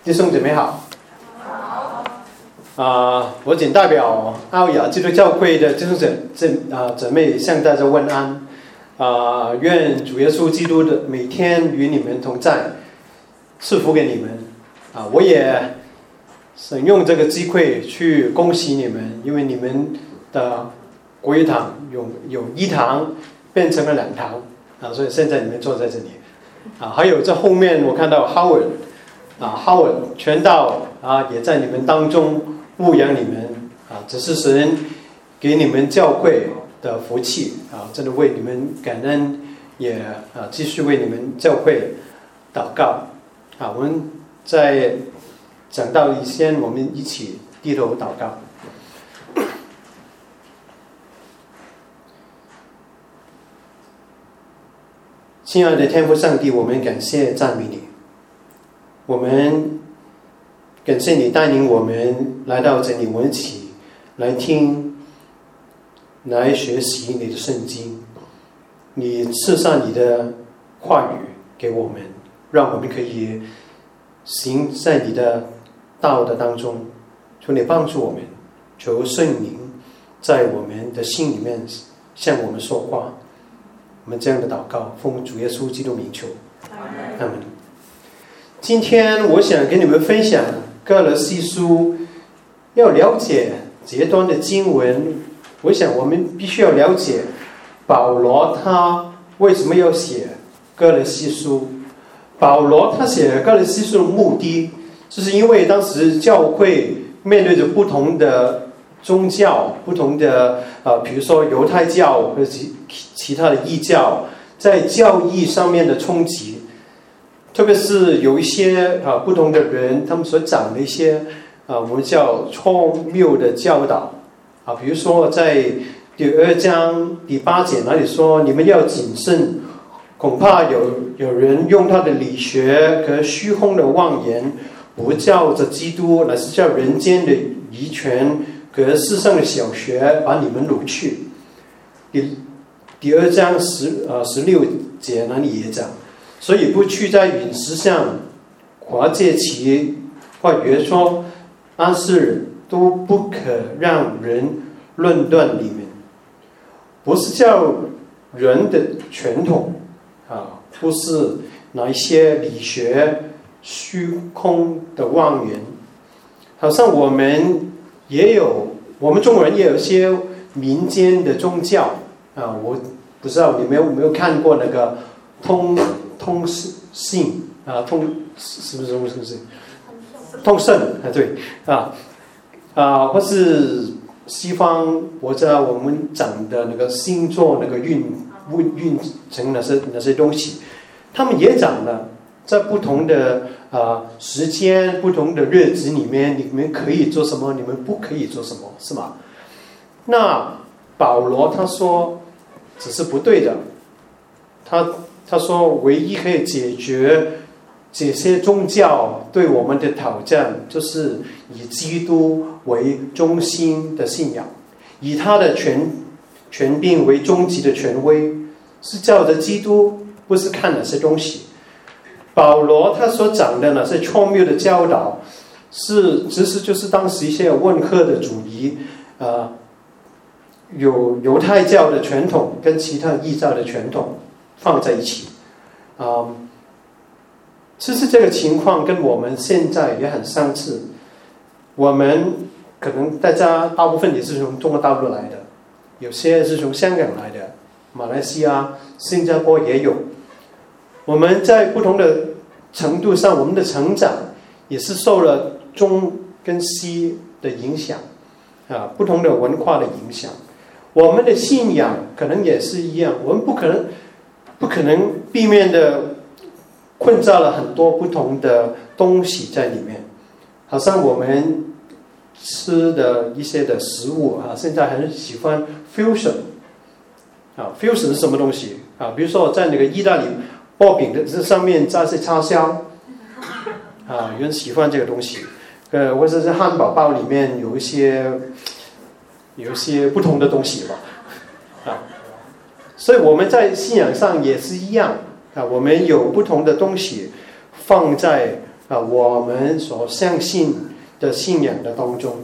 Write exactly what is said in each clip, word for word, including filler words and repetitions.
弟兄姊妹好。好。啊，我仅代表奥雅基督教会的弟兄姊啊姊妹向大家问安。啊，愿主耶稣基督的每天与你们同在，赐福给你们。啊，我也想用这个机会去恭喜你们，因为你们的国语堂有有一堂变成了两堂啊，所以现在你们坐在这里。啊，还有这后面我看到 Howard。啊 ，Howard 传道啊，也在你们当中牧养你们啊，这是神给你们教会的福气啊，真的为你们感恩，也啊继续为你们教会祷告啊。我们在讲道以前，我们一起低头祷告。亲爱的天父上帝，我们感谢赞美你。我们感谢你带领我们来到这里，我们一起来听，来学习你的圣经。你赐上你的话语给我们，让我们可以行在你的道的当中。求你帮助我们，求圣灵在我们的心里面向我们说话。我们这样的祷告，奉主耶稣基督名求，阿们。今天我想跟你们分享歌罗西书。要了解这段的经文，我想我们必须要了解保罗他为什么要写歌罗西书。保罗他写歌罗西书的目的，就是因为当时教会面对着不同的宗教，不同的呃，比如说犹太教或者其其他的异教，在教义上面的冲击。特别是有一些啊不同的人，他们所讲的一些啊我们叫错谬的教导啊，比如说在第二章第八节那里说，你们要谨慎，恐怕有有人用他的理学和虚空的妄言，不叫着基督，乃是叫人间的遗权和世上的小学把你们掳去。第第二章十呃十六节那里也讲。所以不去在饮食上划界其或约说安息日，都不可让人论断你们。不是叫人的传统啊，不是哪一些理学虚空的妄言。好像我们也有，我们中国人也有一些民间的宗教啊，我不知道你们有没有看过那个通。通信啊，通是不是通信？通圣啊，对啊啊，或是西方国家我们讲的那个星座那个运运运程那些那些东西，他们也讲了，在不同的啊时间、不同的日子里面，你们可以做什么，你们不可以做什么，是吗？那保罗他说这是不对的，他。他说唯一可以解决这些宗教对我们的挑战，就是以基督为中心的信仰，以他的权权柄为终极的权威，是照着基督，不是看哪些东西。保罗他所讲的那些错谬的教导，是其实就是当时一些温和的主义，呃，有犹太教的传统跟其他异教的传统放在一起，嗯，其实这个情况跟我们现在也很相似。我们可能大家大部分也是从中国大陆来的，有些是从香港来的，马来西亚、新加坡也有。我们在不同的程度上，我们的成长也是受了中跟西的影响啊，不同的文化的影响。我们的信仰可能也是一样，我们不可能。不可能避免的困在了很多不同的东西在里面，好像我们吃的一些的食物啊，现在很喜欢 fusion 啊 ，fusion 是什么东西啊？比如说在那个意大利薄饼的这上面加些叉烧啊，有人喜欢这个东西，呃，或者是汉堡包里面有一些有一些不同的东西吧，啊。所以我们在信仰上也是一样啊，我们有不同的东西放在啊我们所相信的信仰的当中。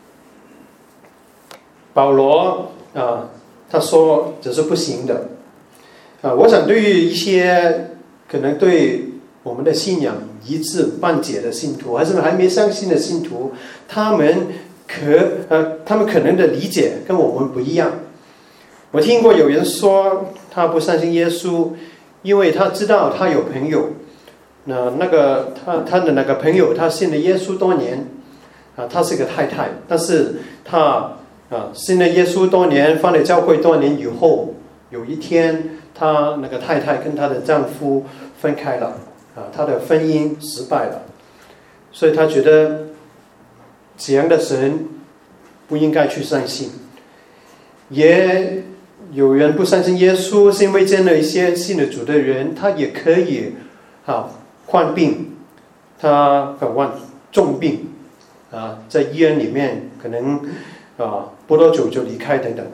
保罗啊，他说这是不行的啊。我想对于一些可能对我们的信仰一知半解的信徒，还是还没相信的信徒，他们可呃他们可能的理解跟我们不一样。我听过有人说他不相信耶稣，因为他知道他有朋友，那那个他他的那个朋友他信了耶稣多年啊，他是个太太，但是他啊，信了耶稣多年，放了教会多年以后，有一天，她那个太太跟她的丈夫分开了，啊，她的婚姻失败了，所以她觉得这样的神不应该去相信。也有人不相信耶稣，是因为见了一些信了主的人，他也可以啊患病，他患重病啊，在医院里面可能。啊，不多久就离开等等。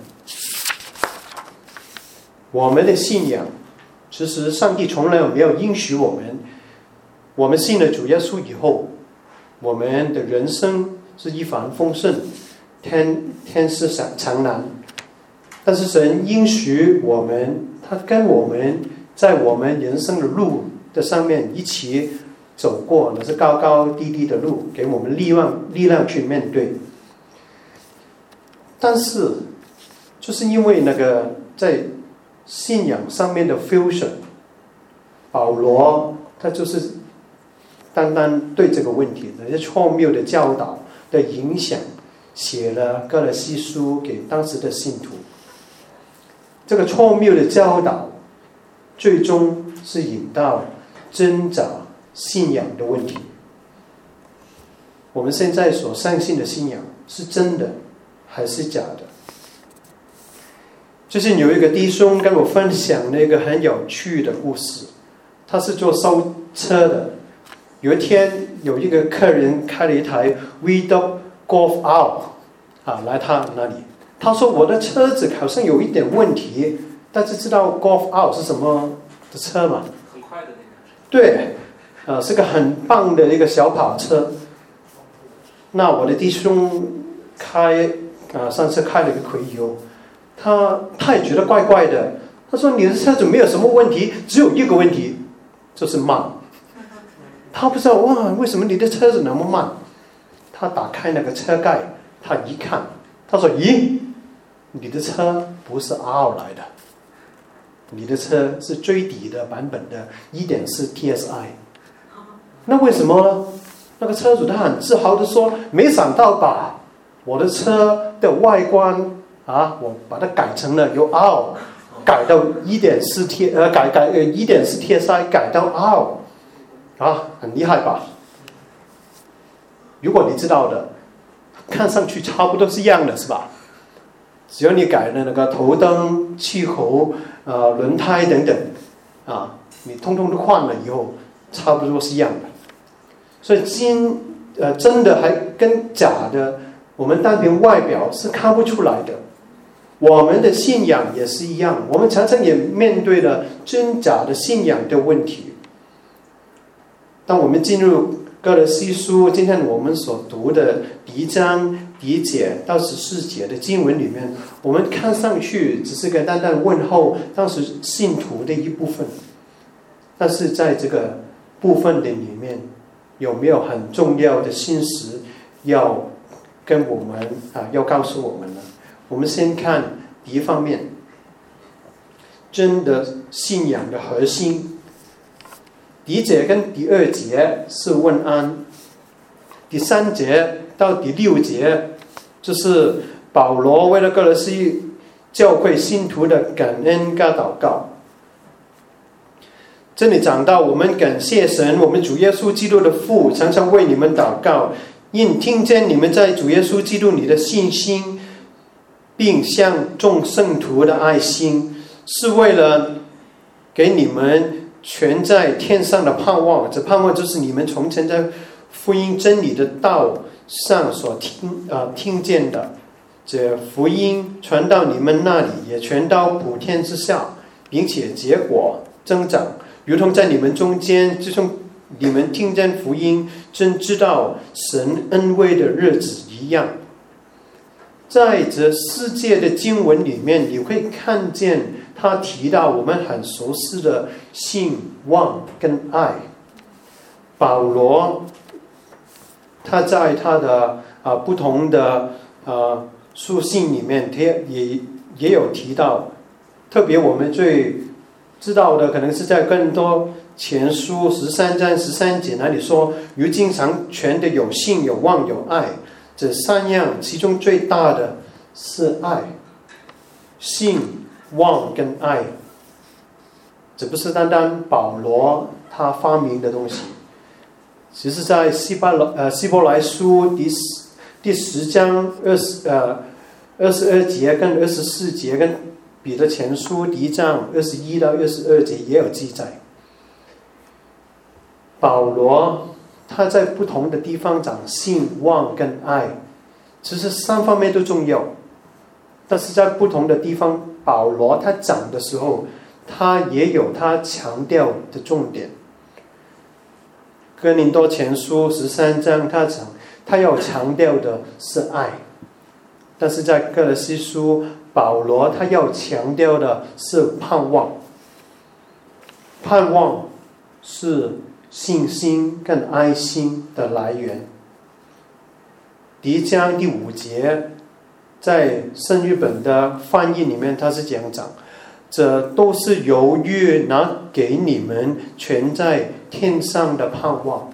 我们的信仰，其实上帝从来没有应许我们，我们信了主耶稣以后，我们的人生是一帆风顺，天天是长蓝。但是神应许我们，他跟我们在我们人生的路的上面一起走过，那是高高低低的路，给我们力量力量去面对。但是，就是因为那个在信仰上面的 fusion， 保罗他就是单单对这个问题的错谬的教导的影响，写了哥罗西书给当时的信徒。这个错谬的教导，最终是引到挣扎信仰的问题。我们现在所相信的信仰是真的还是假的？最近有一个弟兄跟我分享了一个很有趣的故事。他是做收车的，有一天有一个客人开了一台 V-Dub Golf R 啊来他那里，他说我的车子好像有一点问题，大家知道 Golf R 是什么的车吗？ 很快的那个。 对，啊，是个很棒的一个小跑车。那我的弟兄开啊，上次开了一个魁油，他他也觉得怪怪的。他说你的车子没有什么问题，只有一个问题，就是慢。他不知道哇，为什么你的车子那么慢？他打开那个车盖，他一看，他说咦，你的车不是 R 来的，你的车是最低的版本的 一点四 T S I。 那为什么呢？那个车主他很自豪的说，没想到吧，我的车的外观啊，我把它改成了由 R 改到 一点四 T 呃改改呃 一点四 T S I 改到 R 啊，很厉害吧？如果你知道的，看上去差不多是一样的，是吧？只要你改了那个头灯、气喉、呃轮胎等等啊，你通通都换了以后，差不多是一样的。所以真呃真的还跟假的，我们单凭外表是看不出来的。我们的信仰也是一样，我们常常也面对了真假的信仰的问题。当我们进入哥罗西书，今天我们所读的第一章第一节到十四节的经文里面，我们看上去只是个单单问候当时信徒的一部分，但是在这个部分的里面，有没有很重要的信息要跟我们啊要告诉我们呢？我们先看第一方面，真的信仰的核心。第一节跟第二节是问安，第三节到第六节就是保罗为了哥罗西教会信徒的感恩跟祷告。这里讲到我们感谢神，我们主耶稣基督的父常常为你们祷告，因听见你们在主耶稣基督里的信心，并向众圣徒的爱心，是为了给你们全在天上的盼望。这盼望就是你们从前在福音真理的道上所听啊、呃、听见的，这福音传到你们那里，也传到普天之下，并且结果增长，如同在你们中间，自从你们听见福音，真知道神恩惠的日子一样。在这世界的经文里面，你会看见他提到我们很熟悉的信、望跟爱。保罗他在他的、呃、不同的、呃、书信里面也也有提到，特别我们最知道的可能是在更多前书十三章十三节那里说，如今常全的有信有望有爱，这三样其中最大的是爱。信、望跟爱，这不是单单保罗他发明的东西，其实在希伯来呃希伯来书第十第十章二十呃二十二节跟二十四节，跟彼得前书第一章二十一到二十二节也有记载。保罗他在不同的地方讲信、望跟爱，其实三方面都重要，但是在不同的地方，保罗他讲的时候，他也有他强调的重点。哥林多前书十三章他讲他要强调的是爱，但是在哥罗西书，保罗他要强调的是盼望。盼望是信心跟爱心的来源。第一章第五节，在圣日本的翻译里面，他是这样讲：这都是由于拿给你们存在天上的盼望。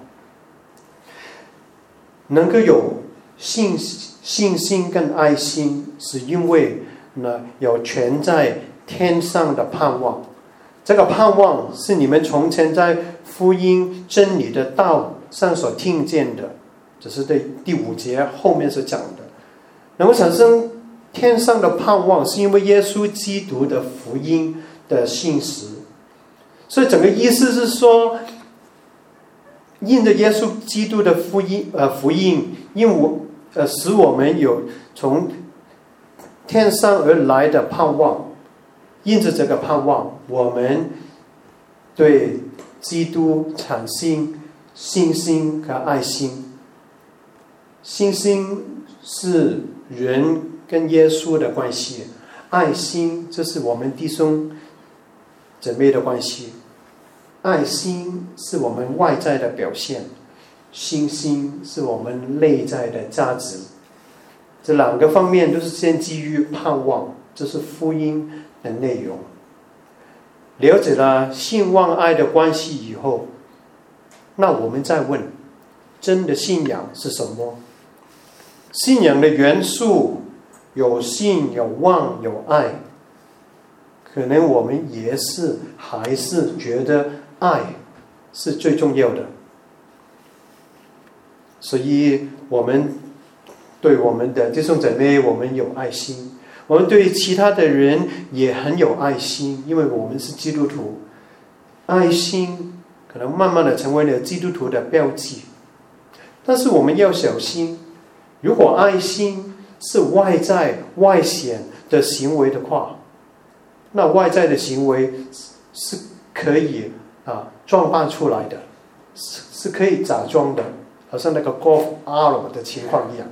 能够有信信心跟爱心，是因为呢有存在天上的盼望。这个盼望是你们从前在福音真理的道上所听见的，这是对第五节后面所讲的。能够产生天上的盼望，是因为耶稣基督的福音的信实。所以整个意思是说，因着耶稣基督的福音，呃，福音，因我呃使我们有从天上而来的盼望。因着这个盼望，我们对基督产生信心和爱心。信心是人跟耶稣的关系，爱心这是我们弟兄姊妹的关系。爱心是我们外在的表现，信心是我们内在的价值。这两个方面都是先基于盼望，这是福音的内容。了解了信望爱的关系以后，那我们再问，真的信仰是什么？信仰的元素有信有望有爱，可能我们也是还是觉得爱是最重要的。所以我们对我们的弟兄姊妹，我们有爱心，我们对其他的人也很有爱心，因为我们是基督徒。爱心可能慢慢的成为了基督徒的标记。但是我们要小心，如果爱心是外在外显的行为的话，那外在的行为是可以啊装扮出来的，是是可以假装的，好像那个 golf arrow 的情况一样。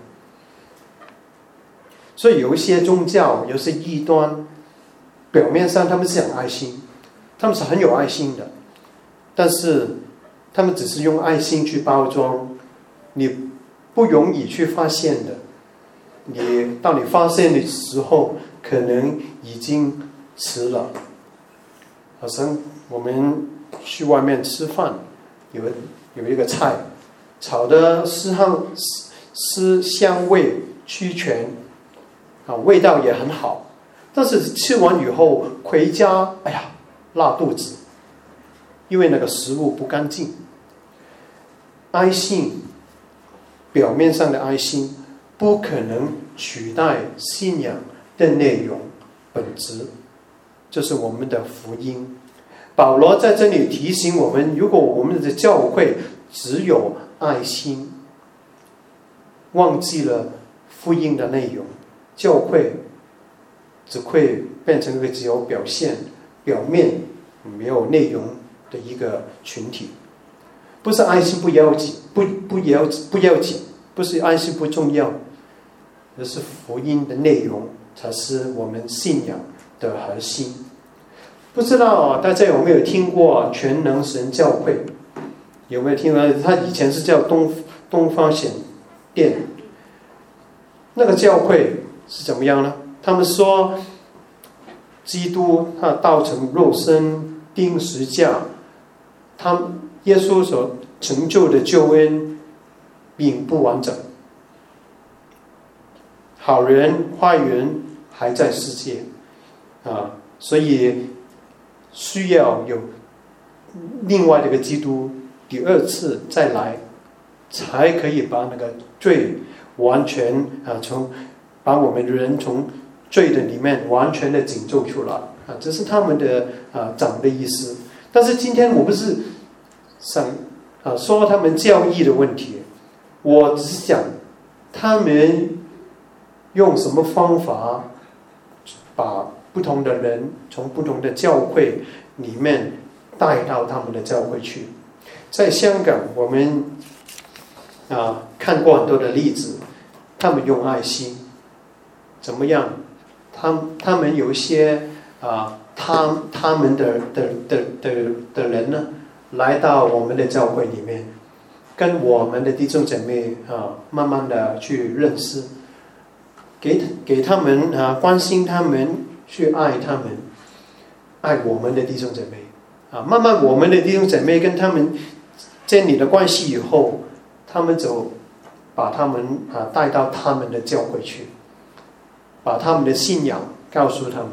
所以有一些宗教，有些异端，表面上他们是讲爱心，他们是很有爱心的，但是他们只是用爱心去包装，你不容易去发现的。你当你发现的时候，可能已经迟了。好像我们去外面吃饭，有有一个菜炒的是香是香味俱全啊，味道也很好，但是吃完以后回家，哎呀，拉肚子，因为那个食物不干净。爱心，表面上的爱心，不可能取代信仰的内容本质，就是我们的福音。保罗在这里提醒我们，如果我们的教会只有爱心，忘记了福音的内容，教会只会变成一个只有表现、表面没有内容的一个群体。 不是爱心不要紧，不不要不要紧，不是爱心不重要，而是福音的内容才是我们信仰的核心。不知道大家有没有听过全能神教会？有没有听过？他以前是叫东东方显殿。那个教会是怎么样呢？他们说，基督他道成肉身钉十架，他耶稣所成就的救恩并不完整。好人坏人还在世界啊，所以需要有另外的一个基督第二次再来，才可以把那个罪完全啊从把我们人从罪的里面完全的拯救出来啊，这是他们的啊讲的意思。但是今天我不是想啊说他们教义的问题，我只是讲他们用什么方法把不同的人从不同的教会里面带到他们的教会去。在香港我们啊看过很多的例子，他们用爱心怎么样？他他们有一些啊，他他们的的的的的人呢，来到我们的教会里面，跟我们的弟兄姐妹啊，慢慢的去认识，给给他们啊，关心他们，去爱他们，爱我们的弟兄姐妹啊，慢慢我们的弟兄姐妹跟他们建立了关系以后，他们就把他们啊带到他们的教会去，把他们的信仰告诉他们。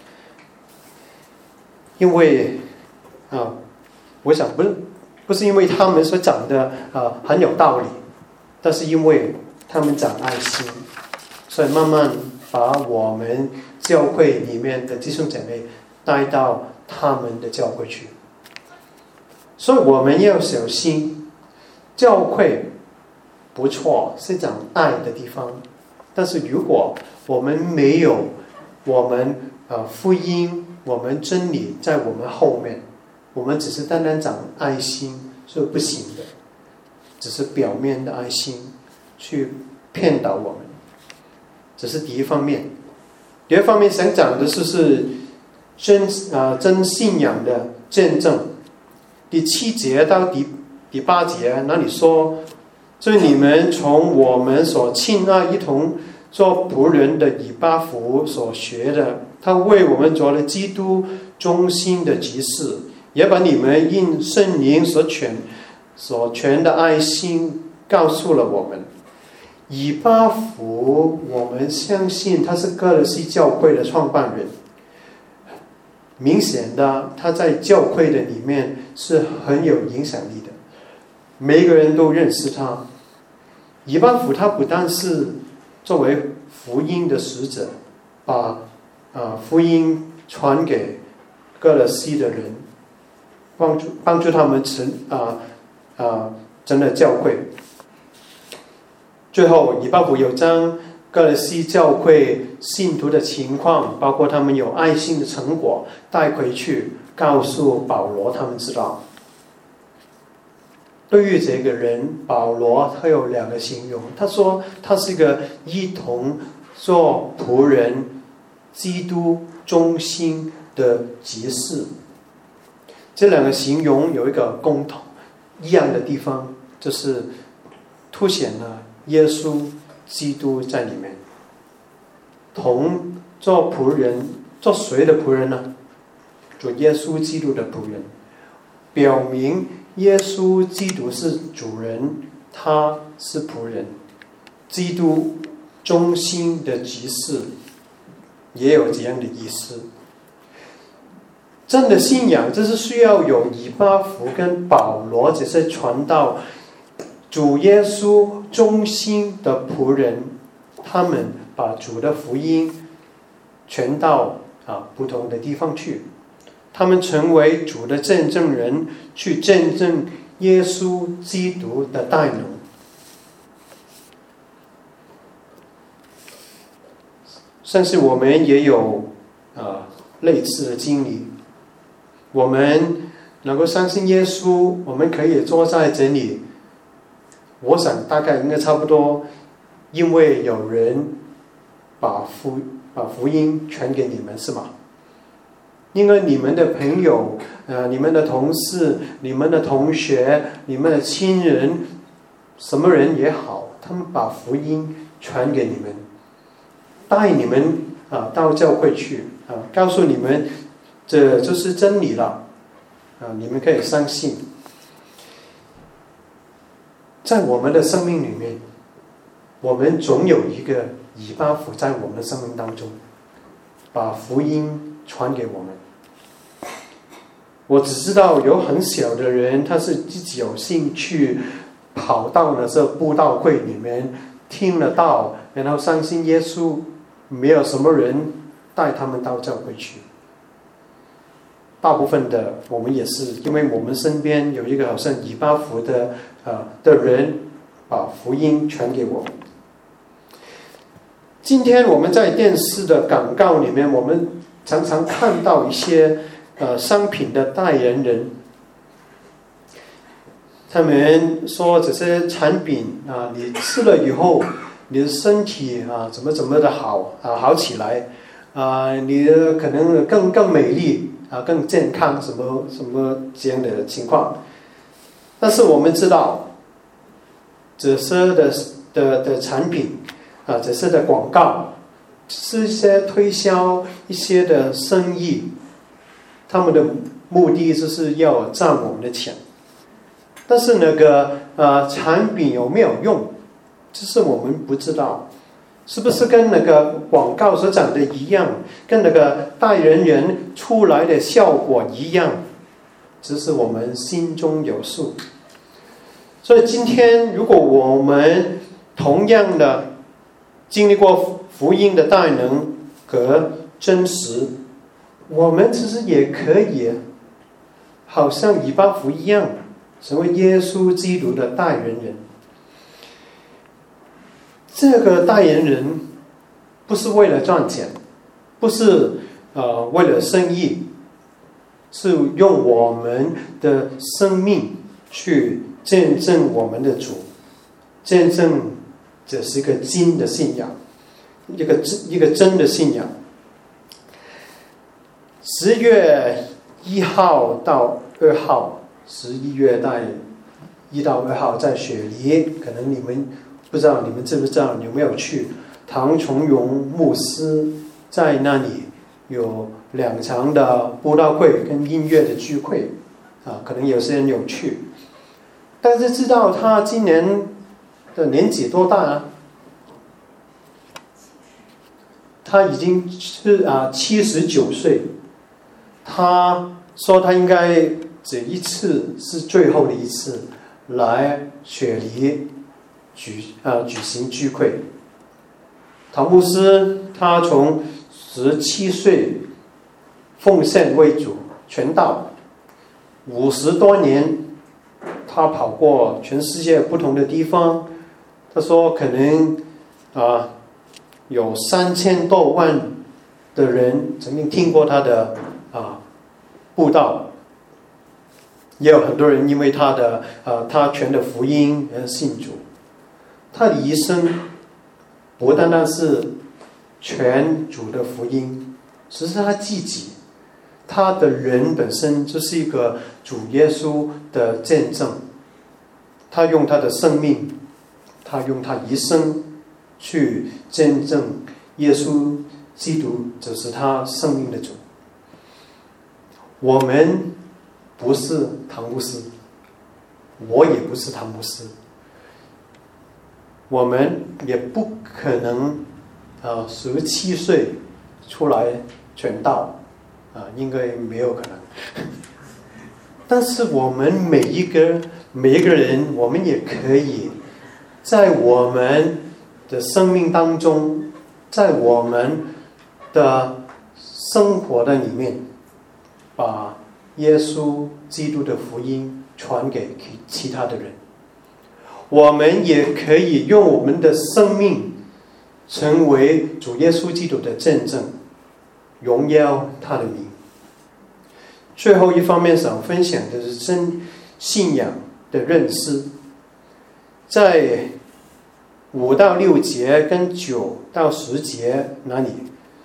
因为啊，我想不是不是因为他们所讲的啊很有道理，但是因为他们讲爱心，所以慢慢把我们教会里面的弟兄姐妹带到他们的教会去。所以我们要小心，教会不错，是讲爱的地方，但是如果我们没有我们呃福音，我们真理在我们后面，我们只是单单讲爱心是不行的，只是表面的爱心去骗导我们，这是第一方面。第二方面想讲的是是真啊、呃、真信仰的见证。第七节到第第八节那里说，这你们从我们所亲爱一同做仆人的以巴弗所学的，他为我们做了基督忠心的执事，也把你们因圣灵所全所全的爱心告诉了我们。以巴弗，我们相信他是哥罗西教会的创办人，明显的他在教会的里面是很有影响力的，每个人都认识他。以巴弗他不但是作为福音的使者，把啊福音传给哥罗西的人，帮助帮助他们成啊啊真的教会。最后以巴弗有将哥罗西教会信徒的情况，包括他们有爱心的成果带回去，告诉保罗他们知道。对于这个人保罗，他有两个形容，他说他是一个一同做仆人基督忠心的执事。这两个形容有一个共同一样的地方，就是凸显了耶稣基督在里面。同做仆人，做谁的仆人呢？做耶稣基督的仆人，表明耶稣基督是主人，他是仆人。基督忠心的执事也有这样的意思。真的信仰这是需要有以巴弗跟保罗这些传道主耶稣忠心的仆人，他们把主的福音传到啊不同的地方去，他们成为主的见证人，去见证耶稣基督的大能。相信我们也有啊类似的经历，我们能够相信耶稣，我们可以坐在这里。我想大概应该差不多，因为有人把福把福音传给你们，是吗？因为你们的朋友、呃，你们的同事、你们的同学、你们的亲人，什么人也好，他们把福音传给你们，带你们啊到教会去啊，告诉你们这就是真理了啊，你们可以相信。在我们的生命里面，我们总有一个以巴弗在我们的生命当中，把福音传给我们。我只知道有很小的人，他是自己有兴趣跑到了这布道会里面听了道，然后相信耶稣，没有什么人带他们到教会去。大部分的我们也是，因为我们身边有一个好像以巴弗的呃的人，把福音传给我们。今天我们在电视的广告里面，我们常常看到一些呃商品的代言人，他们说这些产品啊，你吃了以后，你的身体啊怎么怎么的好啊好起来啊，你的可能更更美丽啊，更健康，什么什么这样的情况。但是我们知道，这些的的的产品啊，这些的广告，是一些推销一些的生意，他们的目的就是要赚我们的钱。但是那个呃产品有没有用，这是我们不知道，是不是跟那个广告所讲的一样，跟那个代言人出来的效果一样，只是我们心中有数。所以今天如果我们同样的经历过福音的大能和真实，我们其实也可以好像以巴弗一样，成为耶稣基督的代言人。这个代言人不是为了赚钱，不是呃为了生意，是用我们的生命去见证我们的主，见证这是一个真的信仰，一个一个真的信仰。十月一号到二号，十一月在一到二号在雪梨，可能你们不知道，你们知不知道有没有去？唐崇荣牧师在那里有两场的布道会跟音乐的聚会啊，可能有些人有去。但是知道他今年的年纪多大啊？他已经是啊七十九岁。他说他应该这一次是最后的一次来雪梨举啊举行聚会。唐牧师他从十七岁奉献为主传道，五十多年，他跑过全世界不同的地方。他说可能啊有三千多万的人曾经听过他的啊布道，也有很多人因为他的啊他传的福音而信主。他的一生不单单是传主的福音，只是他自己，他的人本身就是一个主耶稣的见证。他用他的生命，他用他一生去见证耶稣基督就是他生命的主。我们不是唐牧师，我也不是唐牧师，我们也不可能啊十七岁出来传道啊，应该没有可能。但是我们每一个每一个人，我们也可以在我们的生命当中，在我们的生活的里面，把耶稣基督的福音传给其他的人。我们也可以用我们的生命成为主耶稣基督的见证，荣耀他的名。 最后一方面想分享的是真信仰的认识，在五到六节跟九到十节那里，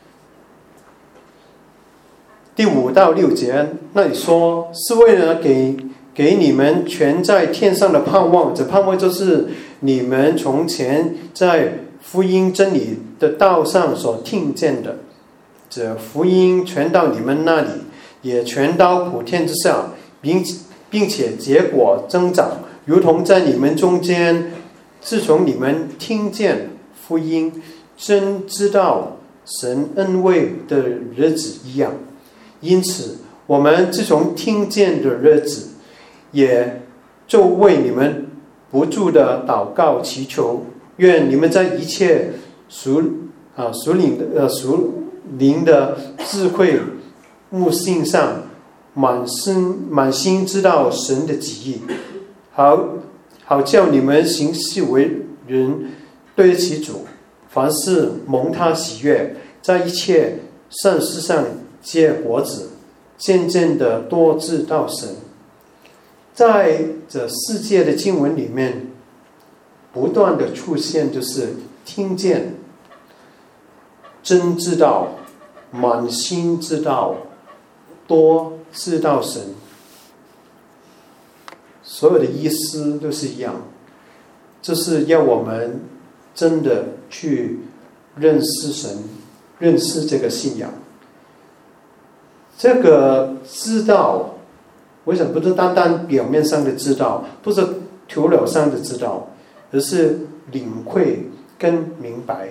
第五到六节那里说，是为了给给你们全在天上的盼望，这盼望就是你们从前在福音真理的道上所听见的，这福音传到你们那里，也传到普天之下，并并且结果增长，如同在你们中间，自从你们听见福音，真知道神恩惠的日子一样。因此我们自从听见的日子，也就为你们不住的祷告祈求，愿你们在一切属啊属灵的呃属灵的智慧悟性上，满心满心知道神的旨意，好好叫你们行事为人对得起主，凡事蒙他喜悦，在一切善事上结果子，渐渐的多知道神。在这世界的经文里面，不断的出现就是听见、真知道、满心知道、多知道神，所有的意思都是一样，就是要我们真的去认识神，认识这个信仰。这个知道，为什么不是单单表面上的知道，不是头脑上的知道，而是领会跟明白。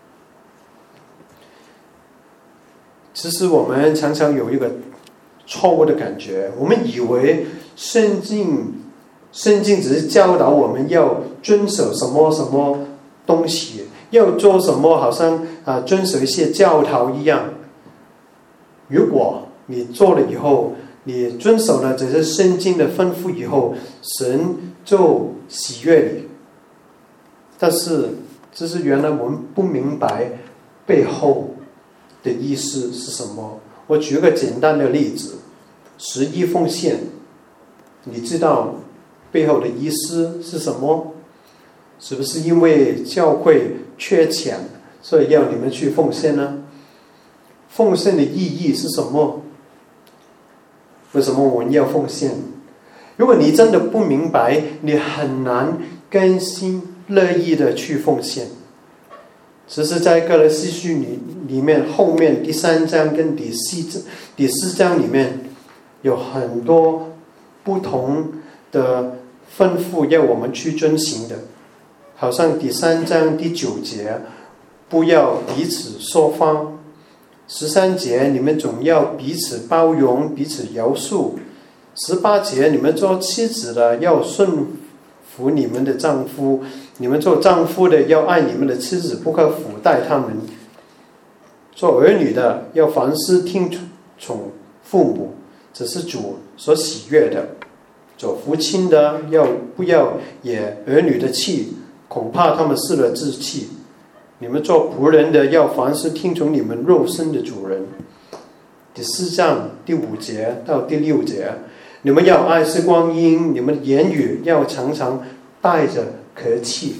其实我们常常有一个错误的感觉，我们以为圣经圣经只是教导我们要遵守什么什么东西，要做什么，好像啊遵守一些教条一样。如果你做了以后，你遵守了这些圣经的吩咐以后，神就喜悦你。但是这是原来我们不明白背后的意思是什么。我举个简单的例子，十一奉献，你知道背后的意思是什么？是不是因为教会缺钱，所以要你们去奉献呢？奉献的意义是什么？为什么我们要奉献？如果你真的不明白，你很难甘心乐意的去奉献。只是在歌罗西书里里面后面第三章跟第四第四章里面有很多不同的吩咐要我们去遵行的，好像第三章第九节，不要彼此说谎。十三节，你们总要彼此包容，彼此饶恕。十八节，你们做妻子的要顺服你们的丈夫，你们做丈夫的要爱你们的妻子，不可腐待他们。做儿女的要凡事听从父母，这是主所喜悦的。做父亲的要不要也儿女的气，恐怕他们失了志气。你们做仆人的要凡事听从你们肉身的主人。第四章第五节到第六节，你们要爱惜光阴，你们的言语要常常带着和气。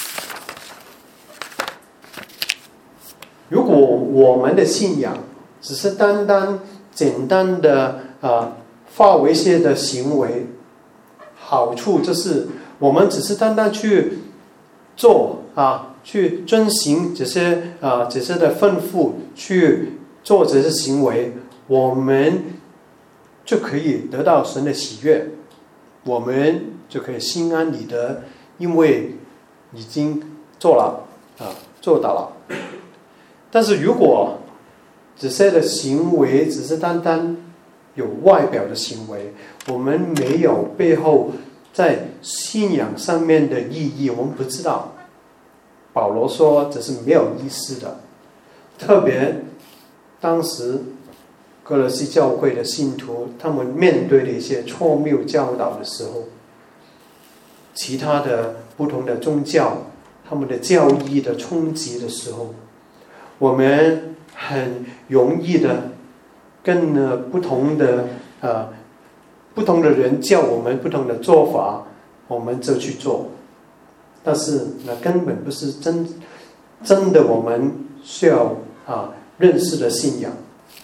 如果我们的信仰只是单单简单的啊化为一些的行为，好处就是我们只是单单去做啊。去遵行这些啊这些的吩咐，去做这些行为，我们就可以得到神的喜悦，我们就可以心安理得，因为已经做了啊做到了。但是如果这些的行为只是单单有外表的行为，我们没有背后在信仰上面的意义，我们不知道。保罗说这是没有意思的，特别当时歌罗西教会的信徒，他们面对的一些错谬教导的时候，其他的不同的宗教他们的教义的冲击的时候，我们很容易的跟不同的呃不同的人教我们不同的做法，我们就去做，但是那根本不是真真的我们需要啊认识的信仰。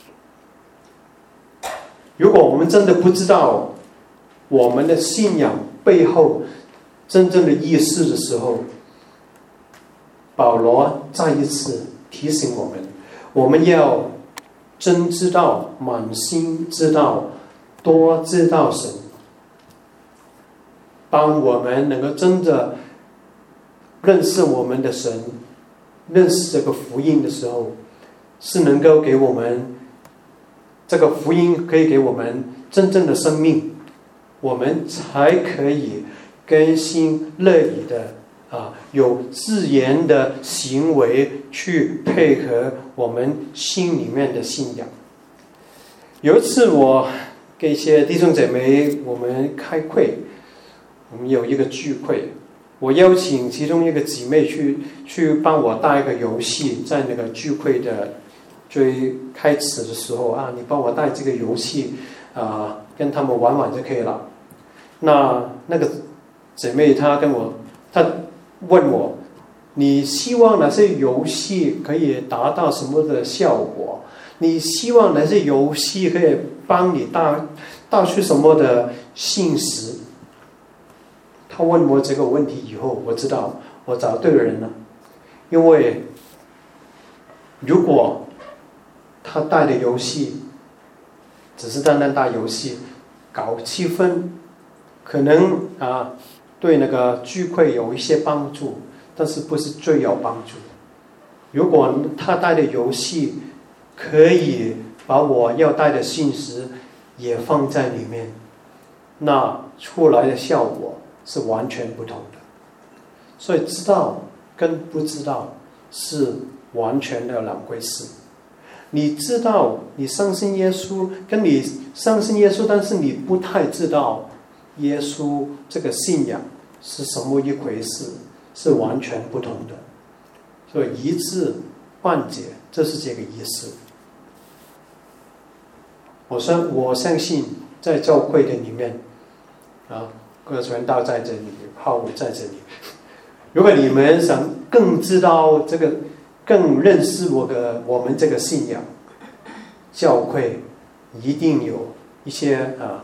如果我们真的不知道我们的信仰背后真正的意思的时候，保罗再一次提醒我们，我们要真知道，满心知道，多知道神。当我们能够真的认识我们的神，认识这个福音的时候，是能够给我们这个福音可以给我们真正的生命，我们才可以甘心乐意的啊，有自然的行为去配合我们心里面的信仰。有一次我给一些弟兄姐妹我们开会，我们有一个聚会，我邀请其中一个姊妹去去帮我带一个游戏，在那个聚会的最开始的时候啊，你帮我带这个游戏啊，跟他们玩玩就可以了。那那个姐妹她跟我，她问我，你希望哪些游戏可以达到什么的效果？你希望哪些游戏可以帮你带带出什么的信息？他问我这个问题以后，我知道我找对人了。因为如果他带的游戏只是单单带游戏搞气氛，可能啊对那个聚会有一些帮助，但是不是最有帮助。如果他带的游戏可以把我要带的信息也放在里面，那出来的效果是完全不同的。所以知道跟不知道是完全的两回事。你知道你相信耶稣，跟你相信耶稣但是你不太知道耶稣这个信仰是什么一回事，是完全不同的。所以一知半解，这是这个意思。我相我相信在教会的里面啊，各传道在这里，浩伟在这里。如果你们想更知道这个，更认识我的我们这个信仰，教会一定有一些啊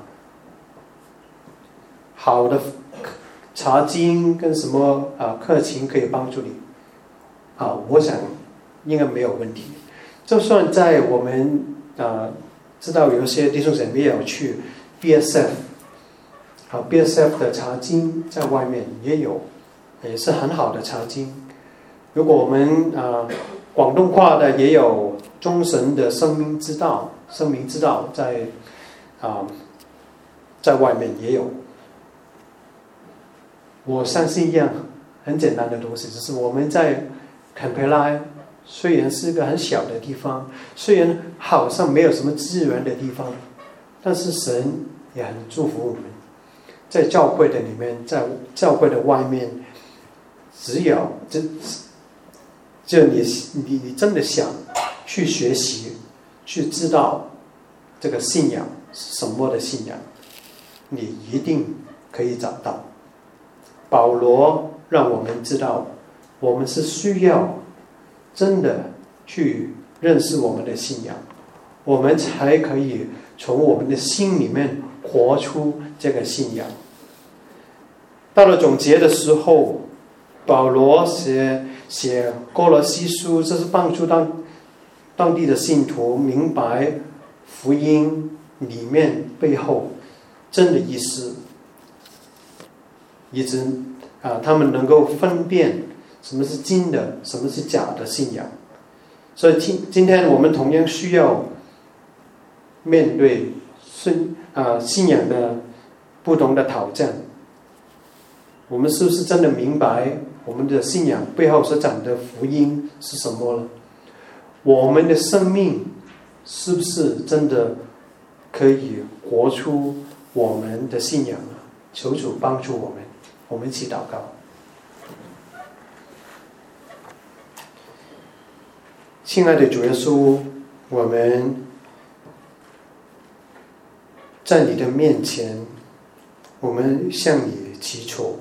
好的查经跟什么啊课程可以帮助你啊，我想应该没有问题。就算在我们啊知道有些弟兄姐妹有去 B S F 啊 B S F 的查经在外面也有，也是很好的查经。如果我们啊广东话的也有中神的生命之道，生命之道在啊在外面也有。我相信一样很简单的东西，就是我们在坎培拉虽然是一个很小的地方，虽然好像没有什么资源的地方，但是神也很祝福我们。在教会的里面，在教会的外面，只有就就你你你真的想去学习，去知道这个信仰是什么的信仰，你一定可以找到。保罗让我们知道，我们是需要真的去认识我们的信仰，我们才可以从我们的心里面活出这个信仰。到了总结的时候，保罗写写哥罗西书，这是帮助当当地的信徒明白福音里面背后真的意思，以致啊他们能够分辨什么是真的，什么是假的信仰。所以今今天我们同样需要面对信啊信仰的不同的挑战。我们是不是真的明白我们的信仰背后所讲的福音是什么了？我们的生命是不是真的可以活出我们的信仰呢？求主帮助我们，我们一起祷告。亲爱的主耶稣，我们在你的面前，我们向你祈求。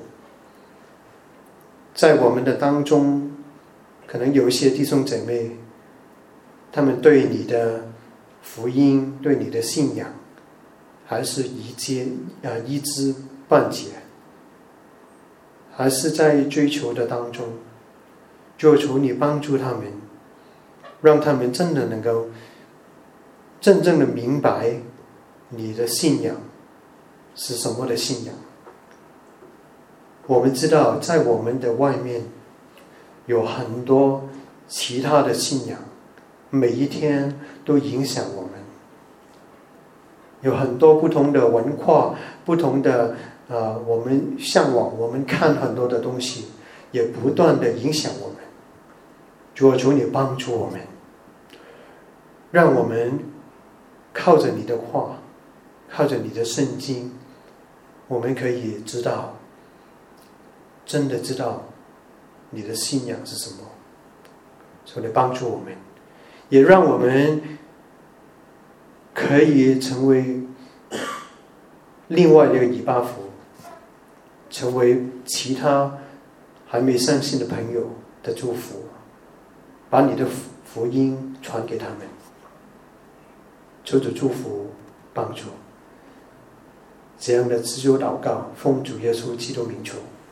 在我们的当中，可能有一些弟兄姐妹，他们对你的福音、对你的信仰，还是一知啊一知半解，还是在追求的当中。就求你帮助他们，让他们真的能够真正的明白你的信仰是什么的信仰。我们知道在我们的外面有很多其他的信仰，每一天都影响我们，有很多不同的文化，不同的呃，我们向往，我们看很多的东西，也不断的影响我们。主啊，求你帮助我们，让我们靠着你的话，靠着你的圣经，我们可以知道，真的知道你的信仰是什么。求你帮助我们，也让我们可以成为另外一个以巴弗，成为其他还没相信的朋友的祝福，把你的福音传给他们。求主祝福帮助，这样的祈求祷告，奉主耶稣基督名求。